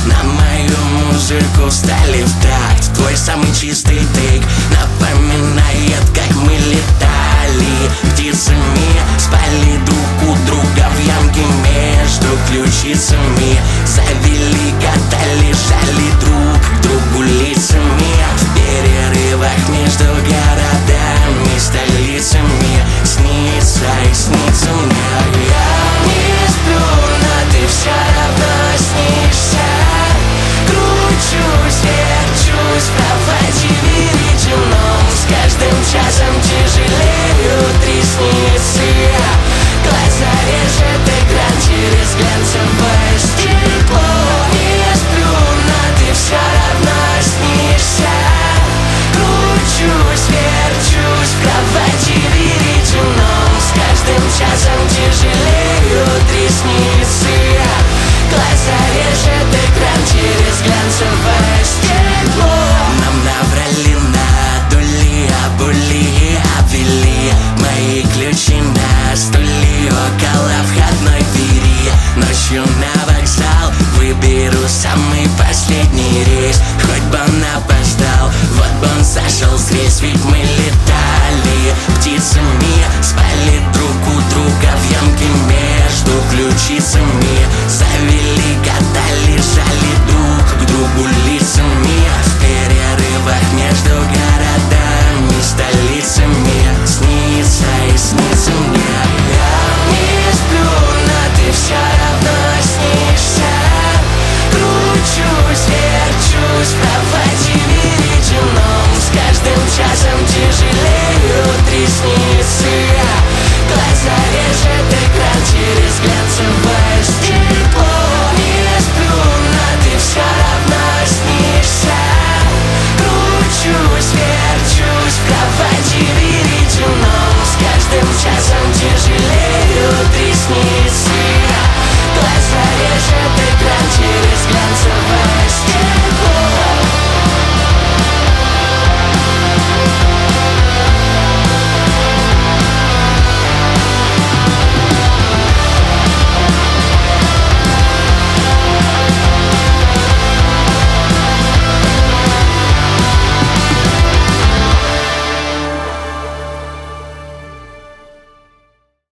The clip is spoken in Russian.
на мою музыку встали в такт. Твой самый чистый тейк напоминает, как мы летали птицами, спали друг у друга в ямке между ключицами. Завели кота, лежали друг к другу лицами в перерывах между городами, столицами. Снится и снится мне. Я не сплю, но ты все равно снишься. Кручусь, верчусь в кровати веретеном. С каждым часом тяжелеют ресницы. Глаза режет экран через глянцевое стекло. Не сплю, но ты все равно снишься. Кручусь, верчусь в кровати веретеном. С каждым часом тяжелеют ресницы. Глаза режет экран через глянцевое стекло. Нам наврали, надули, обули, обвели мои ключи на стуле около входной двери. Ночью на вокзал выберу самый последний рейс, хоть бы он опоздал, вот бы он сошел с рельс. Ведь мы летали птицами, спали друг у друга в ямке между ключицами.